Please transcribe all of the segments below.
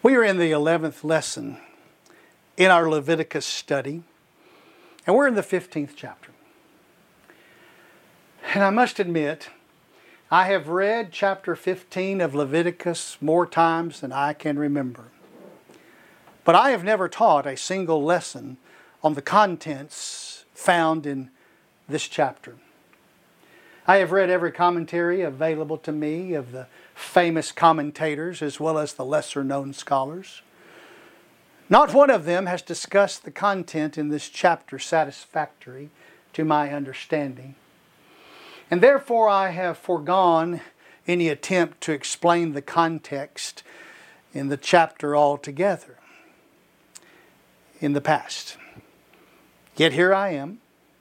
We are in the 11th lesson in our Leviticus study, and we're in the 15th chapter. And I must admit, I have read chapter 15 of Leviticus more times than I can remember. But I have never taught a single lesson on the contents found in this chapter. I have read every commentary available to me of the famous commentators as well as the lesser known scholars. Not one of them has discussed the content in this chapter satisfactory to my understanding. And therefore I have foregone any attempt to explain the context in the chapter altogether in the past. Yet here I am.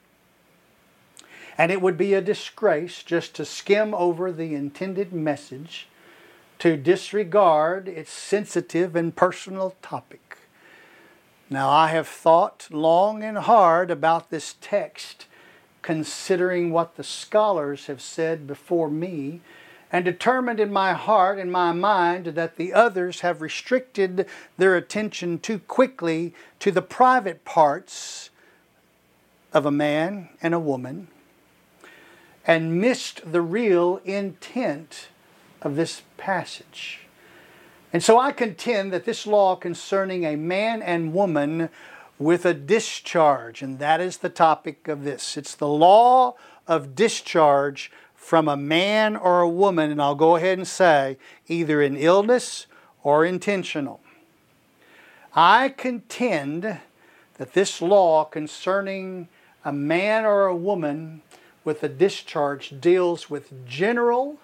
And it would be a disgrace just to skim over the intended message, to disregard its sensitive and personal topic. Now, I have thought long and hard about this text, considering what the scholars have said before me, and determined in my heart and my mind that the others have restricted their attention too quickly to the private parts of a man and a woman, and missed the real intent of this passage. And so I contend that this law concerning a man and woman with a discharge, and that is the topic of this. It's the law of discharge from a man or a woman, and I'll go ahead and say either in illness or intentional. I contend that this law concerning a man or a woman with a discharge deals with general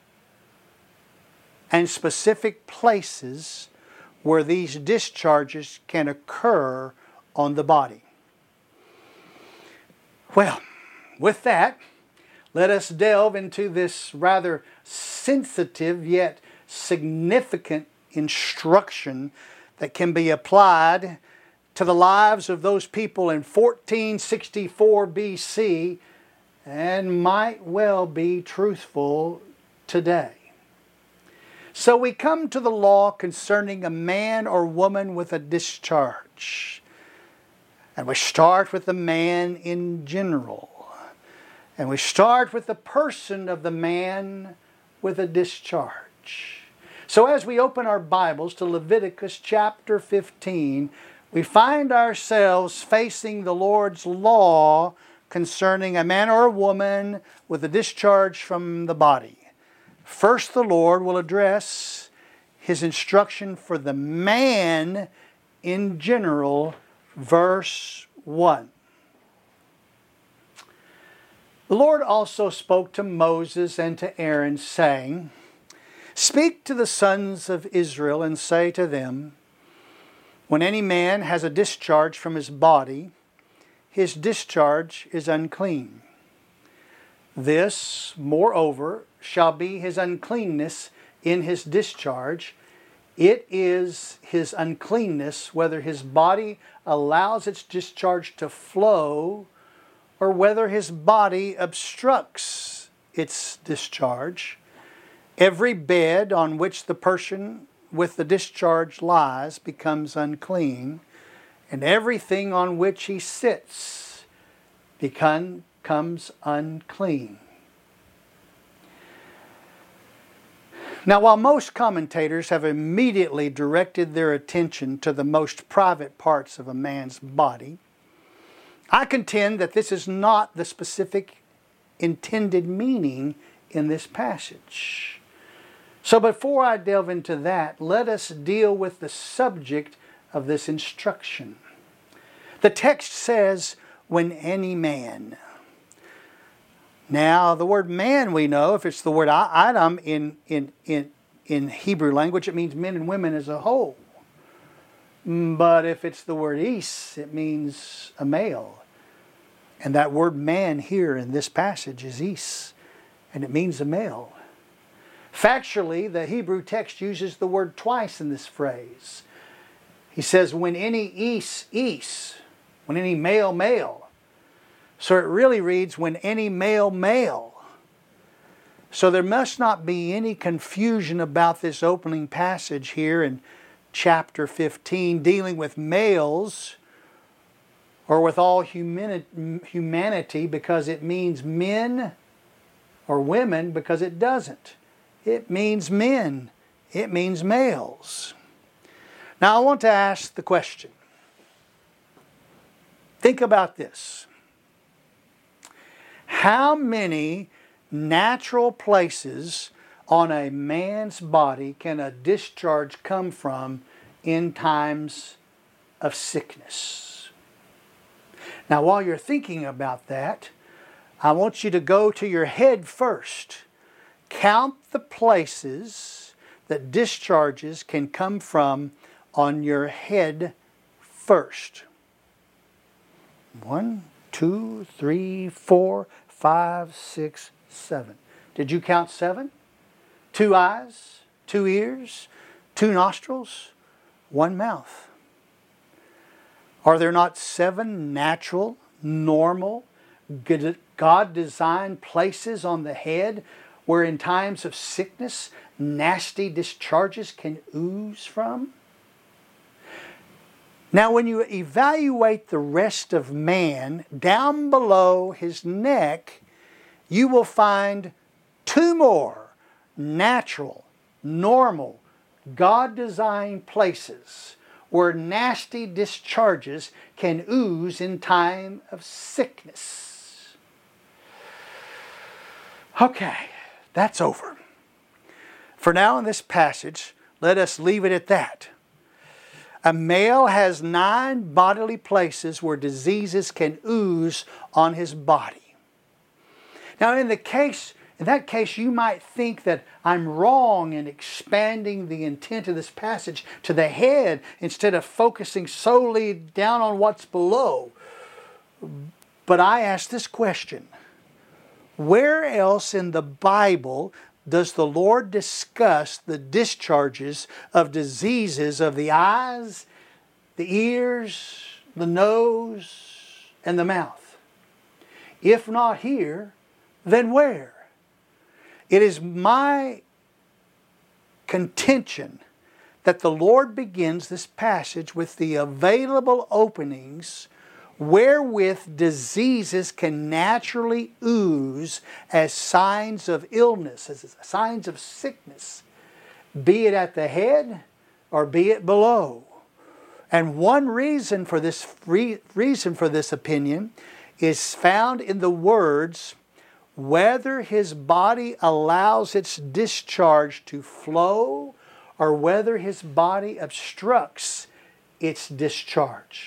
and specific places where these discharges can occur on the body. Well, with that, let us delve into this rather sensitive yet significant instruction that can be applied to the lives of those people in 1464 BC and might well be truthful today. So we come to the law concerning a man or woman with a discharge. And we start with the man in general. And we start with the person of the man with a discharge. So as we open our Bibles to Leviticus chapter 15, we find ourselves facing the Lord's law concerning a man or a woman with a discharge from the body. First, the Lord will address His instruction for the man in general, verse 1. The Lord also spoke to Moses and to Aaron, saying, "Speak to the sons of Israel and say to them, when any man has a discharge from his body, his discharge is unclean. This, moreover, shall be his uncleanness in his discharge. It is his uncleanness whether his body allows its discharge to flow or whether his body obstructs its discharge. Every bed on which the person with the discharge lies becomes unclean, and everything on which he sits becomes unclean." Now, while most commentators have immediately directed their attention to the most private parts of a man's body, I contend that this is not the specific intended meaning in this passage. So before I delve into that, let us deal with the subject of this instruction. The text says, when any man. Now, the word man, we know, if it's the word Adam in Hebrew language, it means men and women as a whole. But if it's the word is, it means a male. And that word man here in this passage is is, and it means a male. Factually, the Hebrew text uses the word twice in this phrase. He says, when any is, when any male. So it really reads, when any male. So there must not be any confusion about this opening passage here in chapter 15 dealing with males or with all humanity because it means men, or women because it doesn't. It means men. It means males. Now I want to ask the question. Think about this. How many natural places on a man's body can a discharge come from in times of sickness? Now, while you're thinking about that, I want you to go to your head first. Count the places that discharges can come from on your head first. 1, 2, 3, 4, 5, 6, 7. Did you count 7? 2 eyes, 2 ears, 2 nostrils, 1 mouth. Are there not 7 natural, normal, God-designed places on the head where in times of sickness, nasty discharges can ooze from? Now, when you evaluate the rest of man, down below his neck, you will find 2 more natural, normal, God-designed places where nasty discharges can ooze in time of sickness. Okay, that's over. For now in this passage, let us leave it at that. A male has 9 bodily places where diseases can ooze on his body. Now in that case, you might think that I'm wrong in expanding the intent of this passage to the head instead of focusing solely down on what's below. But I ask this question. Where else in the Bible does the Lord discuss the discharges of diseases of the eyes, the ears, the nose, and the mouth? If not here, then where? It is my contention that the Lord begins this passage with the available openings wherewith diseases can naturally ooze as signs of illness, as signs of sickness, be it at the head or be it below. And one reason for this opinion is found in the words, whether his body allows its discharge to flow or whether his body obstructs its discharge.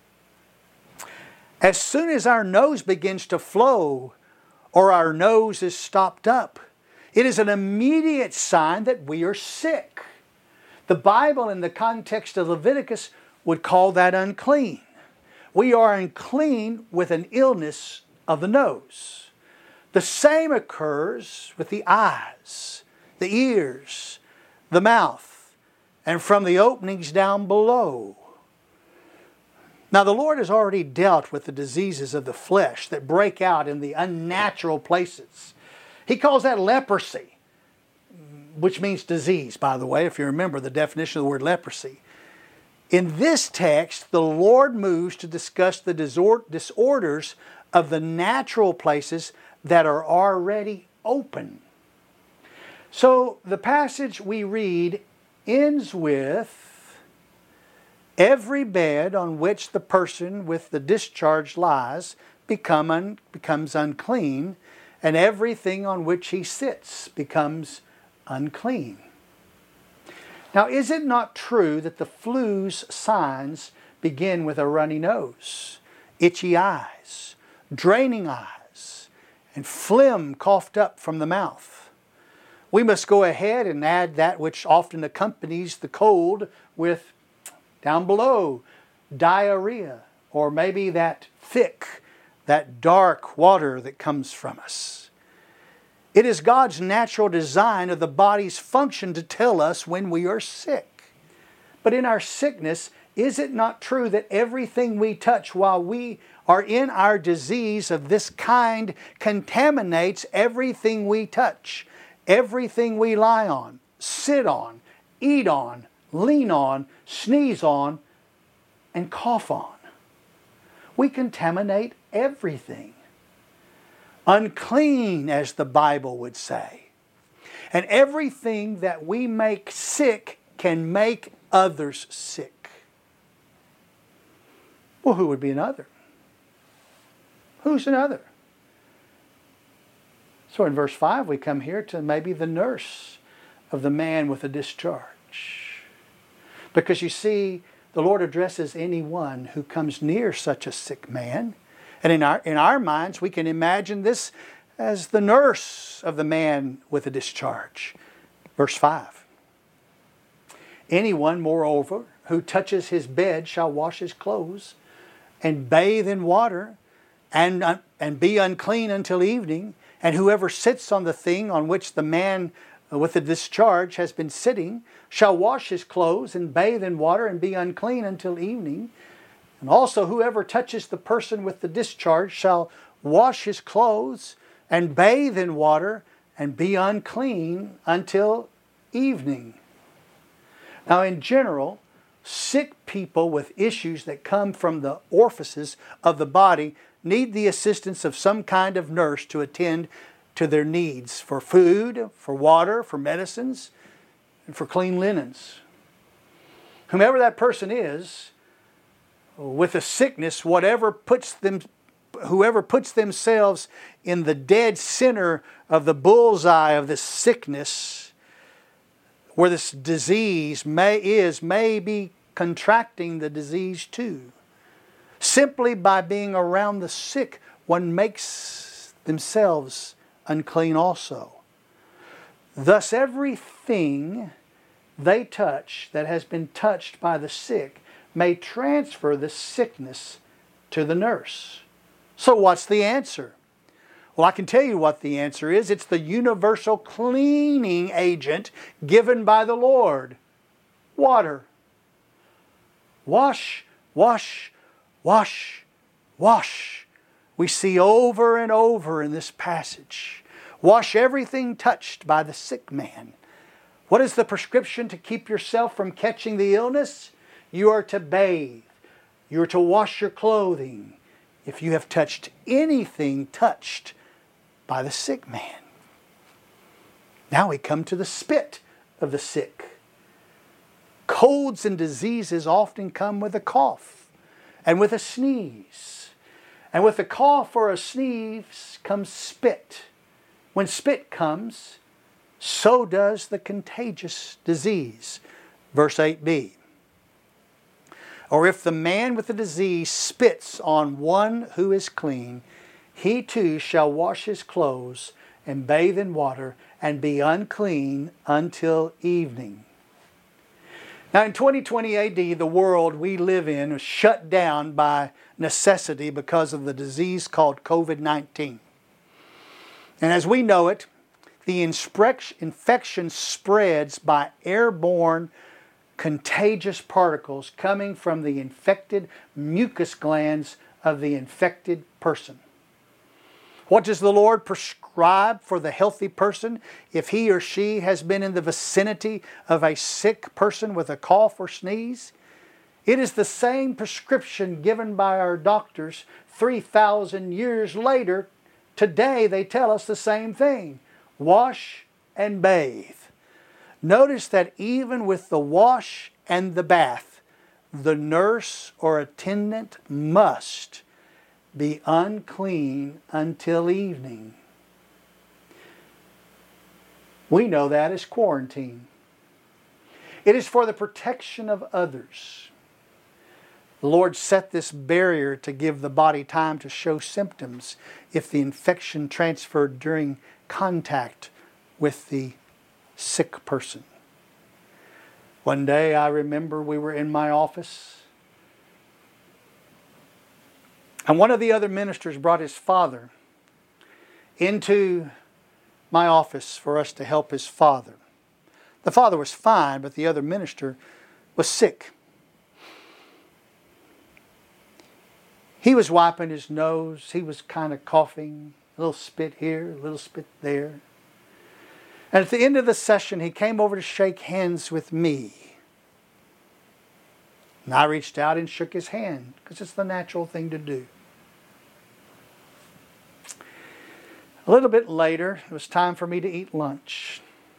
As soon as our nose begins to flow or our nose is stopped up, it is an immediate sign that we are sick. The Bible in the context of Leviticus would call that unclean. We are unclean with an illness of the nose. The same occurs with the eyes, the ears, the mouth, and from the openings down below. Now the Lord has already dealt with the diseases of the flesh that break out in the unnatural places. He calls that leprosy, which means disease, by the way, if you remember the definition of the word leprosy. In this text, the Lord moves to discuss the disorders of the natural places that are already open. So the passage we read ends with, every bed on which the person with the discharge lies becomes unclean, and everything on which he sits becomes unclean. Now, is it not true that the flu's signs begin with a runny nose, itchy eyes, draining eyes, and phlegm coughed up from the mouth? We must go ahead and add that which often accompanies the cold with, down below, diarrhea, or maybe that thick, that dark water that comes from us. It is God's natural design of the body's function to tell us when we are sick. But in our sickness, is it not true that everything we touch while we are in our disease of this kind contaminates everything we touch, everything we lie on, sit on, eat on, lean on, sneeze on, and cough on. We contaminate everything. Unclean, as the Bible would say. And everything that we make sick can make others sick. Well, who would be another? Who's another? So in verse 5 we come here to maybe the nurse of the man with a discharge. Because you see, the Lord addresses anyone who comes near such a sick man. And in our minds, we can imagine this as the nurse of the man with a discharge. Verse 5. Anyone, moreover, who touches his bed shall wash his clothes and bathe in water and be unclean until evening. And whoever sits on the thing on which the man with the discharge has been sitting shall wash his clothes and bathe in water and be unclean until evening. And also whoever touches the person with the discharge shall wash his clothes and bathe in water and be unclean until evening. Now in general, sick people with issues that come from the orifices of the body need the assistance of some kind of nurse to attend to their needs for food, for water, for medicines, and for clean linens. Whomever that person is, with a sickness, whoever puts themselves in the dead center of the bullseye of this sickness, where this disease may be contracting the disease too. Simply by being around the sick, one makes themselves unclean also. Thus everything they touch that has been touched by the sick may transfer the sickness to the nurse. So what's the answer? Well, I can tell you what the answer is. It's the universal cleaning agent given by the Lord. Water. Wash, wash, wash, wash. We see over and over in this passage. Wash everything touched by the sick man. What is the prescription to keep yourself from catching the illness? You are to bathe. You are to wash your clothing if you have touched anything touched by the sick man. Now we come to the spit of the sick. Colds and diseases often come with a cough and with a sneeze. And with a cough or a sneeze comes spit. When spit comes, so does the contagious disease. Verse 8b. Or if the man with the disease spits on one who is clean, he too shall wash his clothes and bathe in water and be unclean until evening. Now in 2020 AD, the world we live in was shut down by necessity because of the disease called COVID-19. And as we know it, the infection spreads by airborne contagious particles coming from the infected mucus glands of the infected person. What does the Lord prescribe for the healthy person if he or she has been in the vicinity of a sick person with a cough or sneeze? It is the same prescription given by our doctors 3,000 years later. Today they tell us the same thing. Wash and bathe. Notice that even with the wash and the bath, the nurse or attendant must be unclean until evening. We know that as quarantine. It is for the protection of others. The Lord set this barrier to give the body time to show symptoms if the infection transferred during contact with the sick person. One day I remember we were in my office, and one of the other ministers brought his father into my office for us to help his father. The father was fine, but the other minister was sick. He was wiping his nose. He was kind of coughing. A little spit here, a little spit there. And at the end of the session, he came over to shake hands with me. And I reached out and shook his hand because it's the natural thing to do. A little bit later, it was time for me to eat lunch.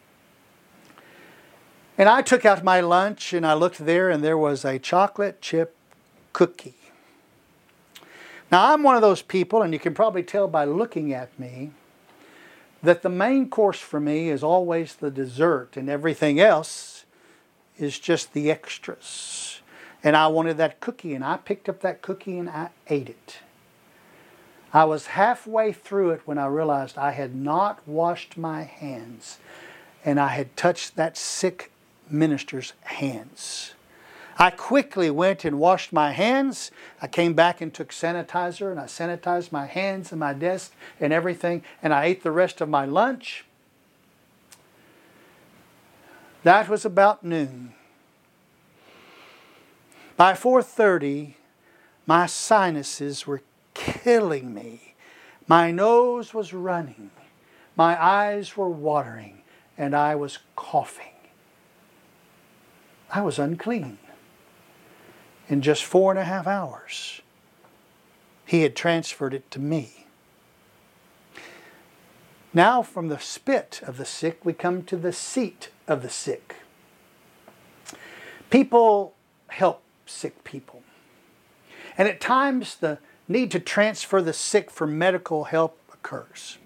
And I took out my lunch and I looked there and there was a chocolate chip cookie. Now I'm one of those people, and you can probably tell by looking at me, that the main course for me is always the dessert and everything else is just the extras. And I wanted that cookie and I picked up that cookie and I ate it. I was halfway through it when I realized I had not washed my hands and I had touched that sick minister's hands. I quickly went and washed my hands. I came back and took sanitizer and I sanitized my hands and my desk and everything, and I ate the rest of my lunch. That was about noon. By 4:30, my sinuses were killing me. My nose was running. My eyes were watering and I was coughing. I was unclean. In just 4.5 hours, he had transferred it to me. Now from the spit of the sick, we come to the seat of the sick. People help sick people. And at times the need to transfer the sick for medical help occurs.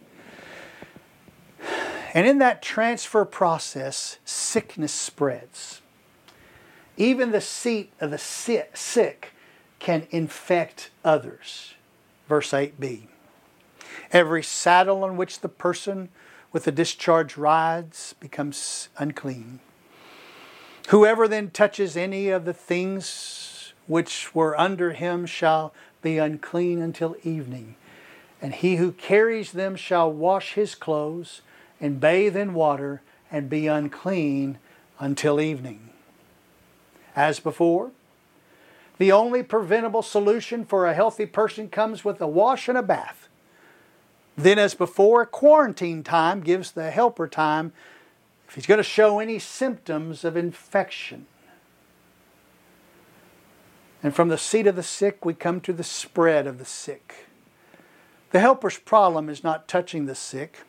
And in that transfer process, sickness spreads. Even the seat of the sick can infect others. Verse 8b. Every saddle on which the person with the discharge rides becomes unclean. Whoever then touches any of the things which were under him shall be unclean until evening. And he who carries them shall wash his clothes and bathe in water and be unclean until evening. As before, the only preventable solution for a healthy person comes with a wash and a bath. Then as before, quarantine time gives the helper time if he's going to show any symptoms of infection. And from the seat of the sick, we come to the spread of the sick. The helper's problem is not touching the sick.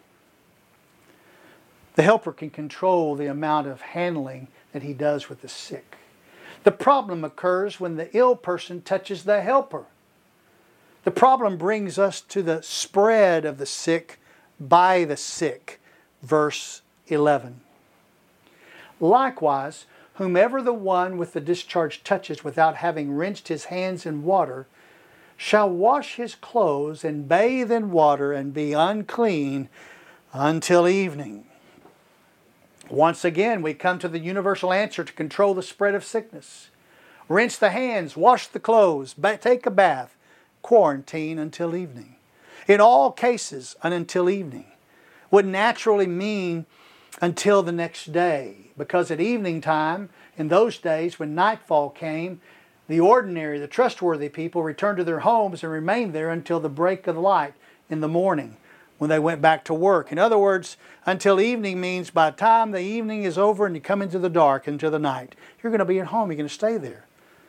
The helper can control the amount of handling that he does with the sick. The problem occurs when the ill person touches the helper. The problem brings us to the spread of the sick by the sick. Verse 11. Likewise, whomever the one with the discharge touches without having rinsed his hands in water shall wash his clothes and bathe in water and be unclean until evening. Once again, we come to the universal answer to control the spread of sickness. Rinse the hands, wash the clothes, take a bath, quarantine until evening. In all cases, an until evening would naturally mean until the next day, because at evening time, in those days when nightfall came, the ordinary, the trustworthy people returned to their homes and remained there until the break of light in the morning, when they went back to work. In other words, until evening means by the time the evening is over and you come into the dark, into the night, you're going to be at home, you're going to stay there.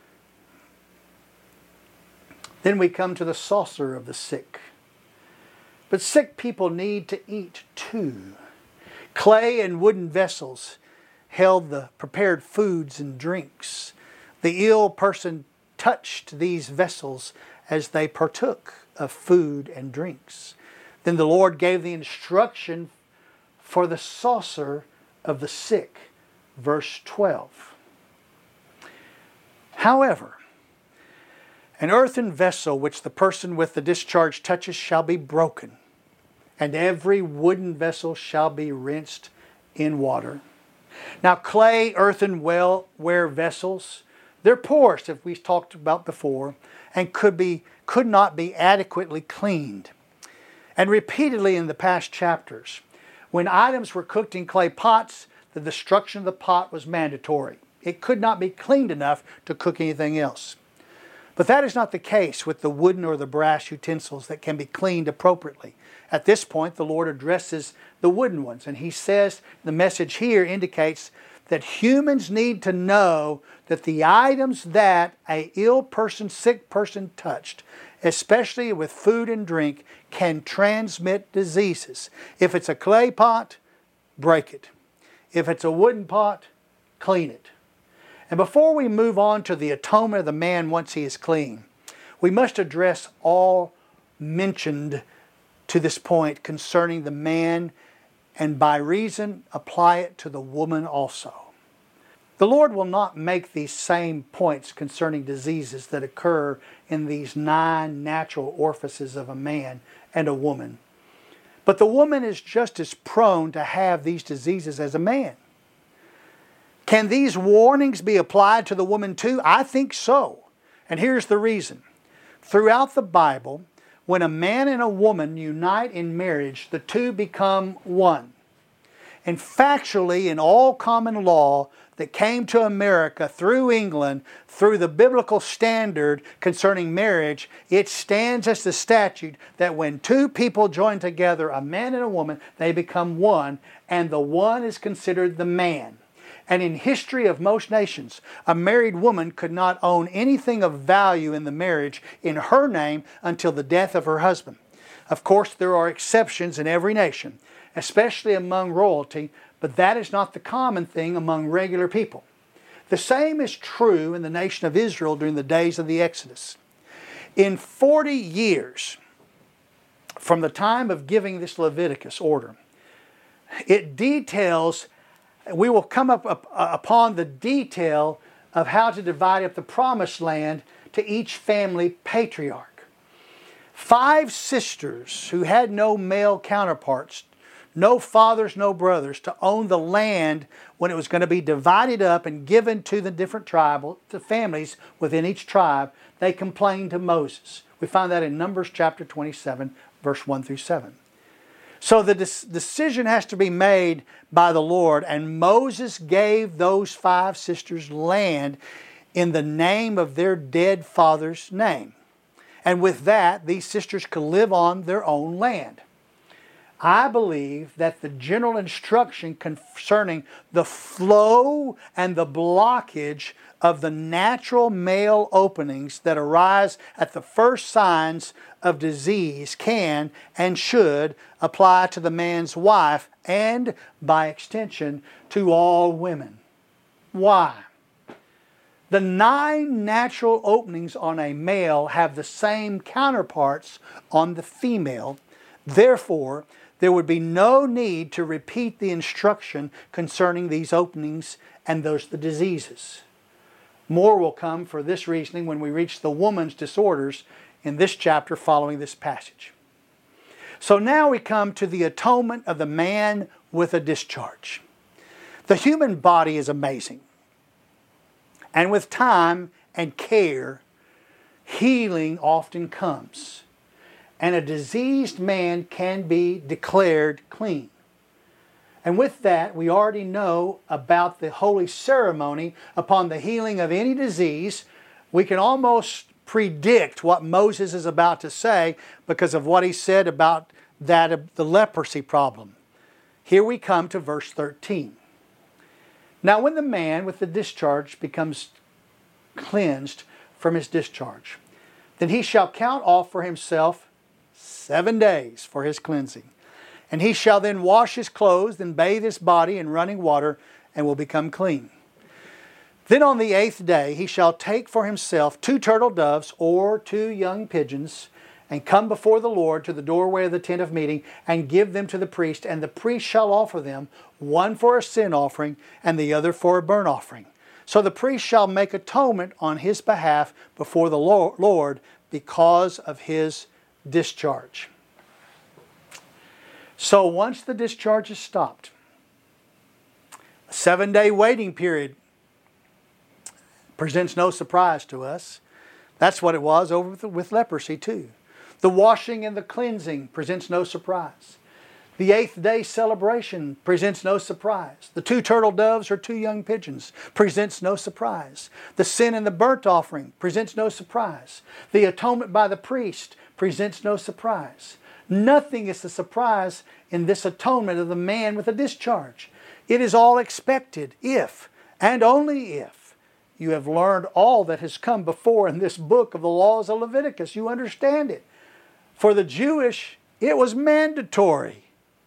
Then we come to the saucer of the sick. But sick people need to eat too. Clay and wooden vessels held the prepared foods and drinks. The ill person touched these vessels as they partook of food and drinks. Then the Lord gave the instruction for the saucer of the sick. Verse 12. However, an earthen vessel which the person with the discharge touches shall be broken, and every wooden vessel shall be rinsed in water. Now clay, earthenware vessels, they're porous, as we talked about before, and could not be adequately cleaned. And repeatedly in the past chapters, when items were cooked in clay pots, the destruction of the pot was mandatory. It could not be cleaned enough to cook anything else. But that is not the case with the wooden or the brass utensils that can be cleaned appropriately. At this point, the Lord addresses the wooden ones, and He says, the message here indicates that humans need to know that the items that a ill person, sick person touched, especially with food and drink, can transmit diseases. If it's a clay pot, break it. If it's a wooden pot, clean it. And before we move on to the atonement of the man once he is clean, we must address all mentioned to this point concerning the man, and by reason apply it to the woman also. The Lord will not make these same points concerning diseases that occur in these 9 natural orifices of a man and a woman. But the woman is just as prone to have these diseases as a man. Can these warnings be applied to the woman too? I think so. And here's the reason. Throughout the Bible, when a man and a woman unite in marriage, the two become one. And factually, in all common law that came to America through England, through the biblical standard concerning marriage, it stands as the statute that when two people join together, a man and a woman, they become one, and the one is considered the man. And in history of most nations, a married woman could not own anything of value in the marriage in her name until the death of her husband. Of course, there are exceptions in every nation, especially among royalty, but that is not the common thing among regular people. The same is true in the nation of Israel during the days of the Exodus. In 40 years from the time of giving this Leviticus order, it details, we will come up upon the detail of how to divide up the promised land to each family patriarch. 5 sisters who had no male counterparts, no fathers, no brothers, to own the land when it was going to be divided up and given to the different tribal families within each tribe, they complained to Moses. We find that in Numbers chapter 27, verse 1 through 7. So the decision has to be made by the Lord, and Moses gave those 5 sisters land in the name of their dead father's name. And with that, these sisters could live on their own land. I believe that the general instruction concerning the flow and the blockage of the natural male openings that arise at the first signs of disease can and should apply to the man's wife and, by extension, to all women. Why? The 9 natural openings on a male have the same counterparts on the female. Therefore, there would be no need to repeat the instruction concerning these openings and the diseases. More will come for this reasoning when we reach the woman's disorders in this chapter following this passage. So now we come to the atonement of the man with a discharge. The human body is amazing. And with time and care, healing often comes. And a diseased man can be declared clean. And with that, we already know about the holy ceremony upon the healing of any disease. We can almost predict what Moses is about to say because of what he said about that the leprosy problem. Here we come to verse 13. Now when the man with the discharge becomes cleansed from his discharge, then he shall count off for himself 7 days for his cleansing. And he shall then wash his clothes and bathe his body in running water and will become clean. Then on the 8th day he shall take for himself 2 turtle doves or 2 young pigeons and come before the Lord to the doorway of the tent of meeting and give them to the priest. And the priest shall offer them, one for a sin offering and the other for a burnt offering. So the priest shall make atonement on his behalf before the Lord because of his discharge. So once the discharge is stopped, a 7-day waiting period presents no surprise to us. That's what it was over with leprosy too. The washing and the cleansing presents no surprise. The 8th day celebration presents no surprise. The 2 turtle doves or 2 young pigeons presents no surprise. The sin and the burnt offering presents no surprise. The atonement by the priest presents no surprise. Nothing is a surprise in this atonement of the man with a discharge. It is all expected if, and only if, you have learned all that has come before in this book of the laws of Leviticus. You understand it. For the Jewish, it was mandatory.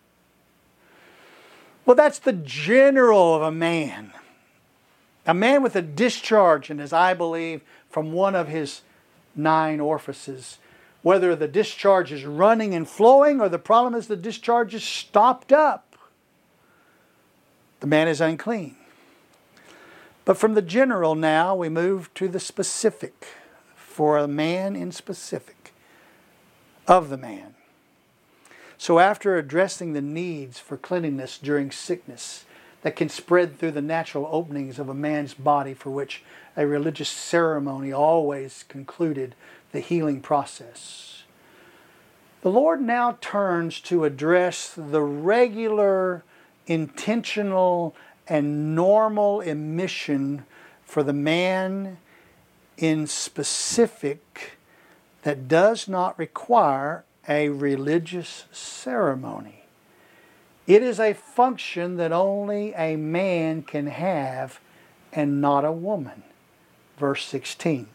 Well, that's the general of a man. A man with a discharge, and as I believe, from one of his 9 orifices. Whether the discharge is running and flowing, or the problem is the discharge is stopped up, the man is unclean. But from the general now, we move to the specific, for a man in specific, of the man. So after addressing the needs for cleanliness during sickness that can spread through the natural openings of a man's body, for which a religious ceremony always concluded the healing process, the Lord now turns to address the regular, intentional, and normal emission for the man in specific that does not require a religious ceremony. It is a function that only a man can have and not a woman. Verse 16.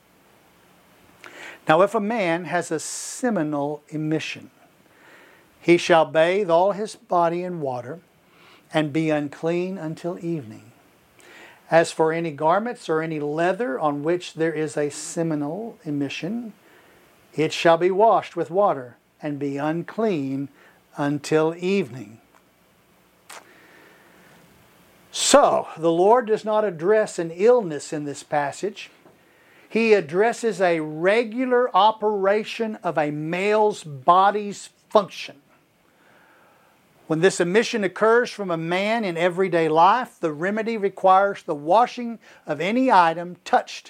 Now if a man has a seminal emission, he shall bathe all his body in water, and be unclean until evening. As for any garments or any leather on which there is a seminal emission, it shall be washed with water, and be unclean until evening. So, the Lord does not address an illness in this passage. He addresses a regular operation of a male's body's function. When this emission occurs from a man in everyday life, the remedy requires the washing of any item touched.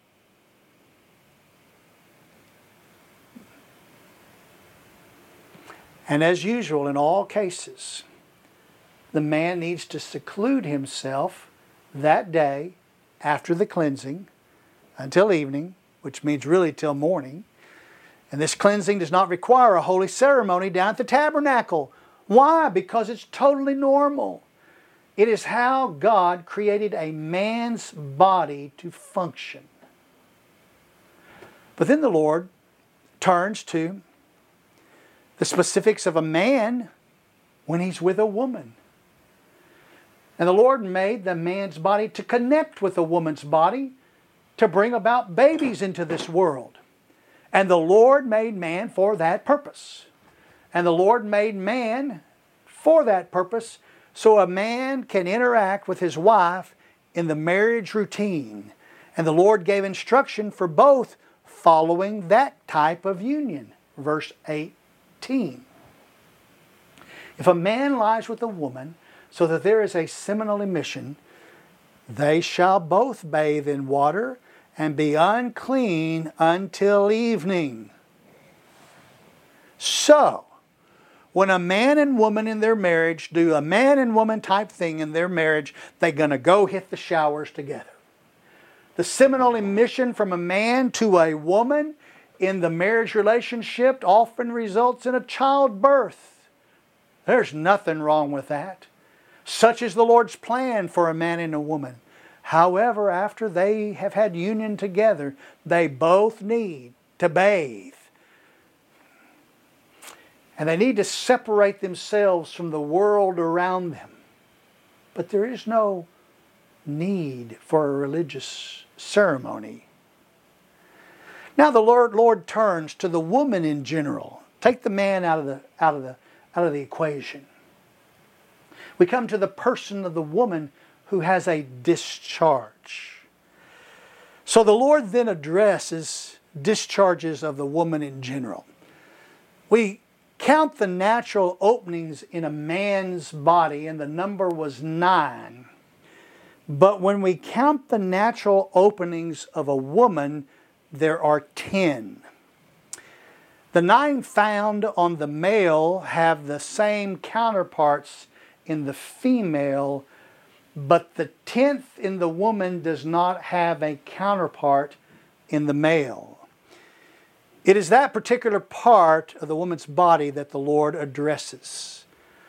And as usual in all cases, the man needs to seclude himself that day after the cleansing until evening, which means really till morning. And this cleansing does not require a holy ceremony down at the tabernacle. Why? Because it's totally normal. It is how God created a man's body to function. But then the Lord turns to the specifics of a man when he's with a woman. And the Lord made the man's body to connect with the woman's body to bring about babies into this world. And the Lord made man for that purpose. And the Lord made man for that purpose so a man can interact with his wife in the marriage routine. And the Lord gave instruction for both following that type of union. Verse 18. If a man lies with a woman so that there is a seminal emission, they shall both bathe in water and be unclean until evening. So, when a man and woman in their marriage do a man and woman type thing in their marriage, they're going to go hit the showers together. The seminal emission from a man to a woman in the marriage relationship often results in a childbirth. There's nothing wrong with that. Such is the Lord's plan for a man and a woman. However, after they have had union together, they both need to bathe. And they need to separate themselves from the world around them. But there is no need for a religious ceremony. Now the Lord turns to the woman in general. Take the man out of the equation. We come to the person of the woman who has a discharge. So the Lord then addresses discharges of the woman in general. We count the natural openings in a man's body, and the number was 9. But when we count the natural openings of a woman, there are 10. The 9 found on the male have the same counterparts in the female, but the 10th in the woman does not have a counterpart in the male. It is that particular part of the woman's body that the Lord addresses.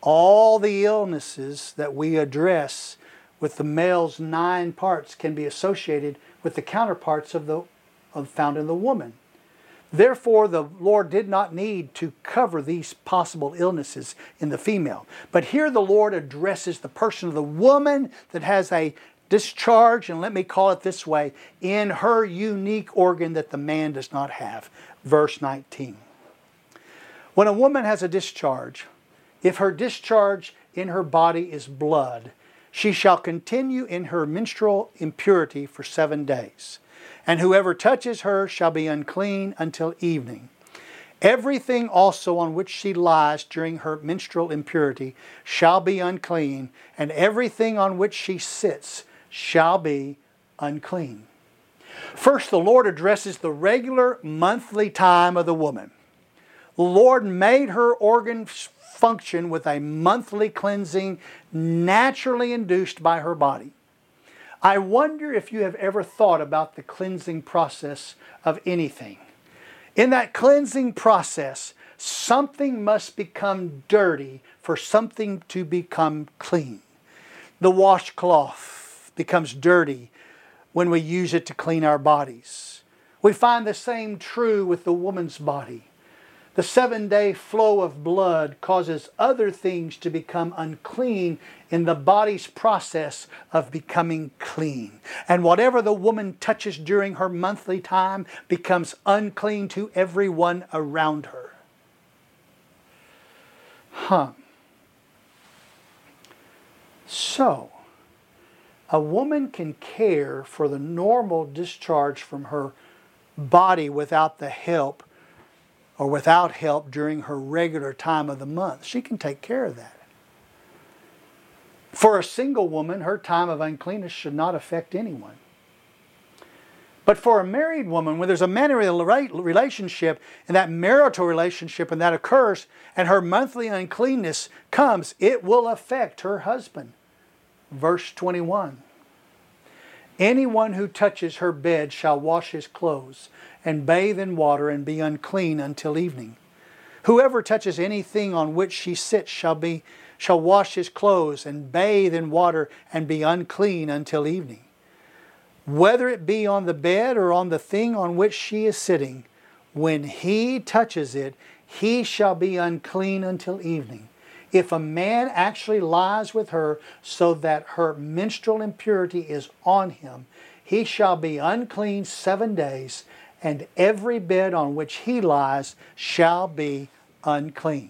All the illnesses that we address with the male's 9 parts can be associated with the counterparts found in the woman. Therefore, the Lord did not need to cover these possible illnesses in the female. But here the Lord addresses the person of the woman that has a discharge, and let me call it this way, in her unique organ that the man does not have. Verse 19. When a woman has a discharge, if her discharge in her body is blood, she shall continue in her menstrual impurity for 7 days. And whoever touches her shall be unclean until evening. Everything also on which she lies during her menstrual impurity shall be unclean, and everything on which she sits shall be unclean. First, the Lord addresses the regular monthly time of the woman. The Lord made her organ function with a monthly cleansing naturally induced by her body. I wonder if you have ever thought about the cleansing process of anything. In that cleansing process, something must become dirty for something to become clean. The washcloth becomes dirty when we use it to clean our bodies. We find the same true with the woman's body. The 7-day flow of blood causes other things to become unclean in the body's process of becoming clean. And whatever the woman touches during her monthly time becomes unclean to everyone around her. So, a woman can care for the normal discharge from her body without the help or without help during her regular time of the month. She can take care of that. For a single woman, her time of uncleanness should not affect anyone. But for a married woman, when there's a marital relationship, and that marital relationship and that occurs, and her monthly uncleanness comes, it will affect her husband. Verse 21. Anyone who touches her bed shall wash his clothes and bathe in water and be unclean until evening. Whoever touches anything on which she sits shall wash his clothes and bathe in water and be unclean until evening. Whether it be on the bed or on the thing on which she is sitting, when he touches it, he shall be unclean until evening. If a man actually lies with her so that her menstrual impurity is on him, he shall be unclean 7 days, and every bed on which he lies shall be unclean.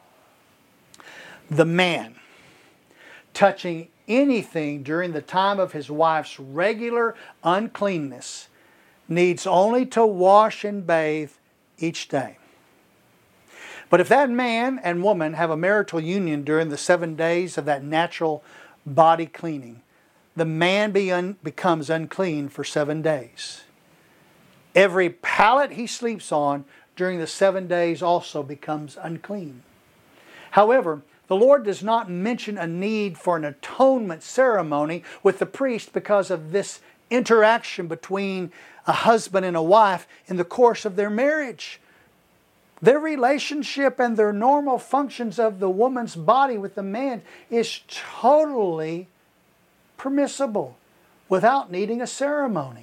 The man touching anything during the time of his wife's regular uncleanness needs only to wash and bathe each day. But if that man and woman have a marital union during the 7 days of that natural body cleaning, the man becomes unclean for 7 days. Every pallet he sleeps on during the 7 days also becomes unclean. However, the Lord does not mention a need for an atonement ceremony with the priest because of this interaction between a husband and a wife in the course of their marriage. Their relationship and their normal functions of the woman's body with the man is totally permissible without needing a ceremony.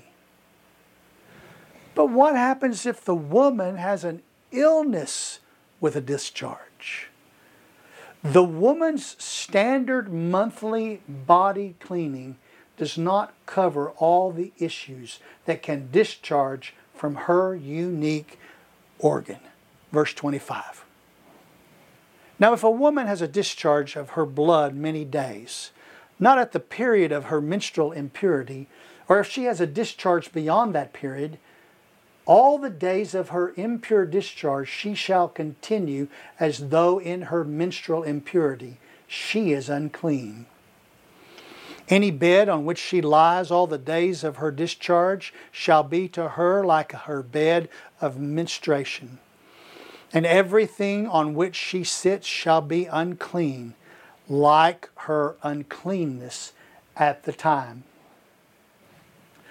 But what happens if the woman has an illness with a discharge? The woman's standard monthly body cleaning does not cover all the issues that can discharge from her unique organ. Verse 25. Now if a woman has a discharge of her blood many days, not at the period of her menstrual impurity, or if she has a discharge beyond that period, all the days of her impure discharge she shall continue as though in her menstrual impurity. She is unclean. Any bed on which she lies all the days of her discharge shall be to her like her bed of menstruation. And everything on which she sits shall be unclean, like her uncleanness at the time.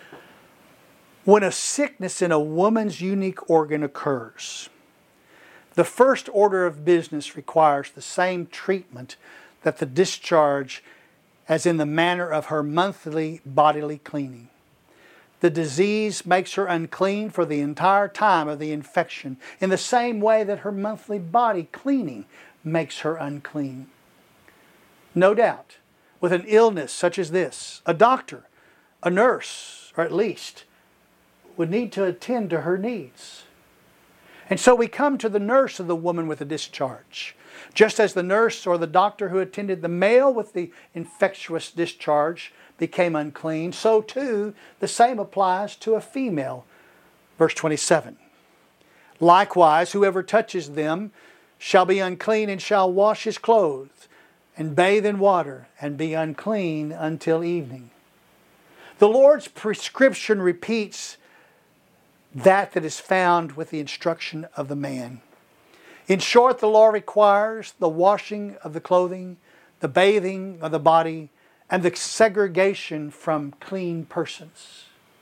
When a sickness in a woman's unique organ occurs, The first order of business requires the same treatment that the discharge as in the manner of her monthly bodily cleaning. The disease makes her unclean for the entire time of the infection, in the same way that her monthly body cleaning makes her unclean. No doubt, with an illness such as this, a doctor, a nurse, or at least, would need to attend to her needs. And so we come to the nurse of the woman with a discharge. Just as the nurse or the doctor who attended the male with the infectious discharge became unclean, so too the same applies to a female. Verse 27. Likewise, whoever touches them shall be unclean and shall wash his clothes and bathe in water and be unclean until evening. The Lord's prescription repeats that is found with the instruction of the man. In short, the law requires the washing of the clothing, the bathing of the body, and the segregation from clean persons.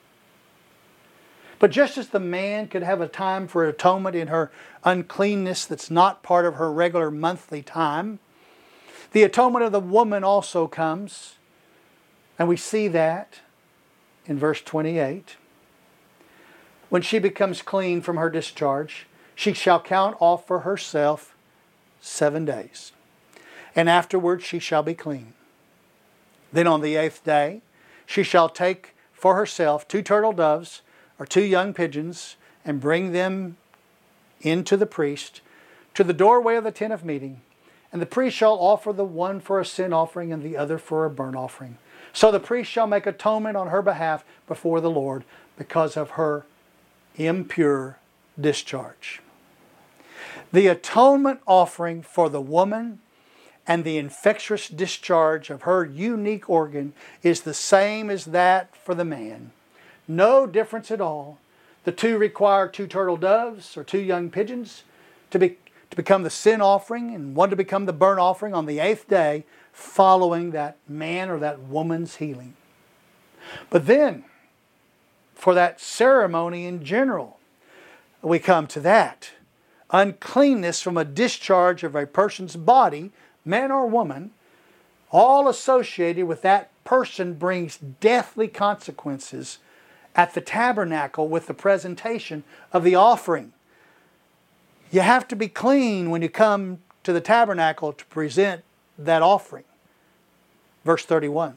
But just as the man could have a time for atonement in her uncleanness that's not part of her regular monthly time, the atonement of the woman also comes, and we see that in verse 28. When she becomes clean from her discharge, she shall count off for herself 7 days, and afterwards she shall be clean. Then on the 8th day she shall take for herself 2 turtle doves or 2 young pigeons, and bring them into the priest to the doorway of the tent of meeting. And the priest shall offer the one for a sin offering and the other for a burnt offering. So the priest shall make atonement on her behalf before the Lord because of her impure discharge. The atonement offering for the woman and the infectious discharge of her unique organ is the same as that for the man. No difference at all. The 2 require 2 turtle doves or 2 young pigeons to become the sin offering, and one to become the burnt offering on the 8th day following that man or that woman's healing. But then, for that ceremony in general, we come to that. Uncleanness from a discharge of a person's body, man or woman, all associated with that person brings deathly consequences at the tabernacle with the presentation of the offering. You have to be clean when you come to the tabernacle to present that offering. Verse 31.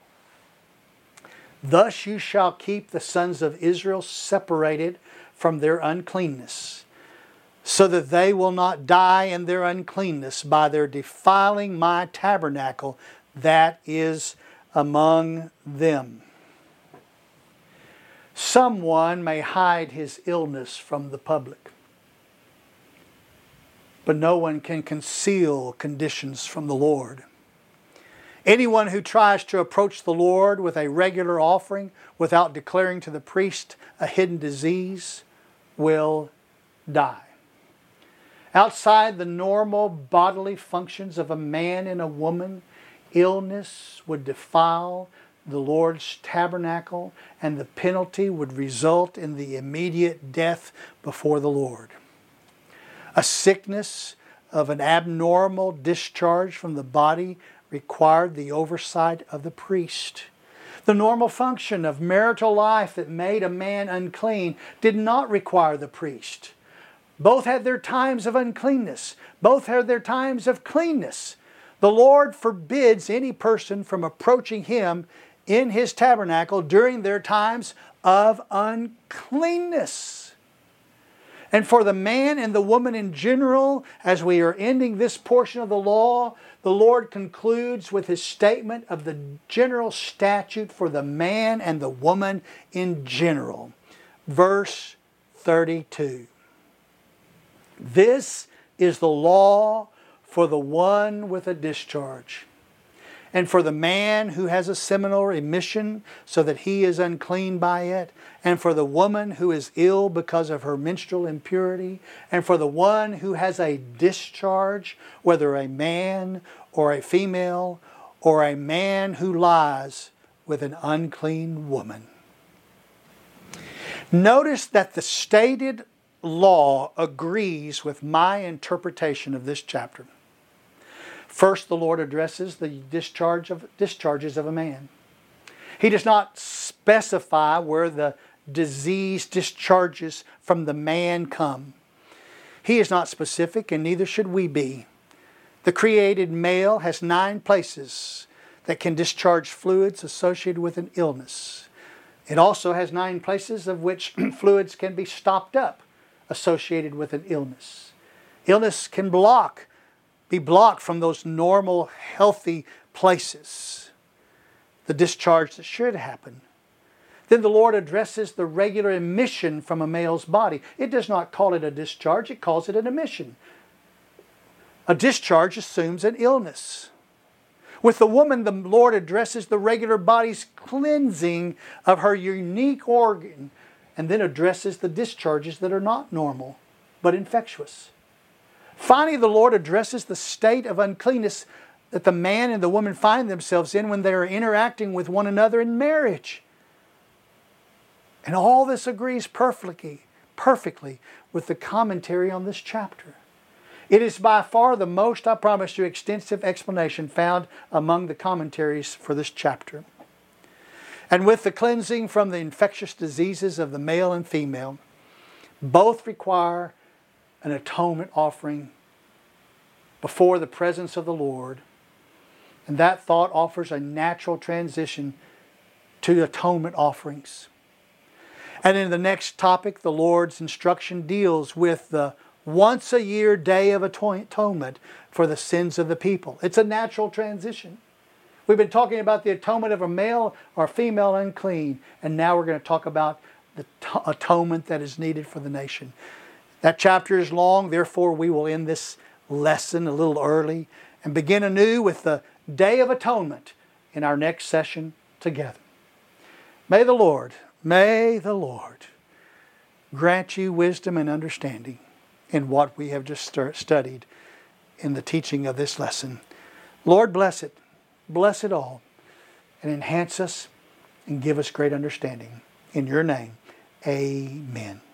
Thus you shall keep the sons of Israel separated from their uncleanness, so that they will not die in their uncleanness by their defiling my tabernacle that is among them. Someone may hide his illness from the public, but no one can conceal conditions from the Lord. Anyone who tries to approach the Lord with a regular offering without declaring to the priest a hidden disease will die. Outside the normal bodily functions of a man and a woman, illness would defile the Lord's tabernacle, and the penalty would result in the immediate death before the Lord. A sickness of an abnormal discharge from the body required the oversight of the priest. The normal function of marital life that made a man unclean did not require the priest. Both had their times of uncleanness. Both had their times of cleanness. The Lord forbids any person from approaching Him in His tabernacle during their times of uncleanness. And for the man and the woman in general, as we are ending this portion of the law, the Lord concludes with His statement of the general statute for the man and the woman in general. Verse 32. This is the law for the one with a discharge, and for the man who has a seminal emission so that he is unclean by it, and for the woman who is ill because of her menstrual impurity, and for the one who has a discharge, whether a man or a female, or a man who lies with an unclean woman. Notice that the stated law agrees with my interpretation of this chapter. First, the Lord addresses the discharges of a man. He does not specify where the disease discharges from the man come. He is not specific, and neither should we be. The created male has 9 places that can discharge fluids associated with an illness. It also has 9 places of which fluids can be stopped up associated with an illness. Illness can be blocked from those normal, healthy places. The discharge that should happen. Then the Lord addresses the regular emission from a male's body. It does not call it a discharge, it calls it an emission. A discharge assumes an illness. With the woman, the Lord addresses the regular body's cleansing of her unique organ, and then addresses the discharges that are not normal, but infectious. Finally, the Lord addresses the state of uncleanness that the man and the woman find themselves in when they are interacting with one another in marriage. And all this agrees perfectly with the commentary on this chapter. It is by far the most, I promise you, extensive explanation found among the commentaries for this chapter. And with the cleansing from the infectious diseases of the male and female, both require an atonement offering before the presence of the Lord. And that thought offers a natural transition to atonement offerings. And in the next topic, the Lord's instruction deals with the once a year day of atonement for the sins of the people. It's a natural transition. We've been talking about the atonement of a male or female unclean, and now we're going to talk about the atonement that is needed for the nation. That chapter is long, therefore we will end this lesson a little early and begin anew with the Day of Atonement in our next session together. May the Lord grant you wisdom and understanding in what we have just studied in the teaching of this lesson. Lord, bless it all, and enhance us and give us great understanding. In your name, amen.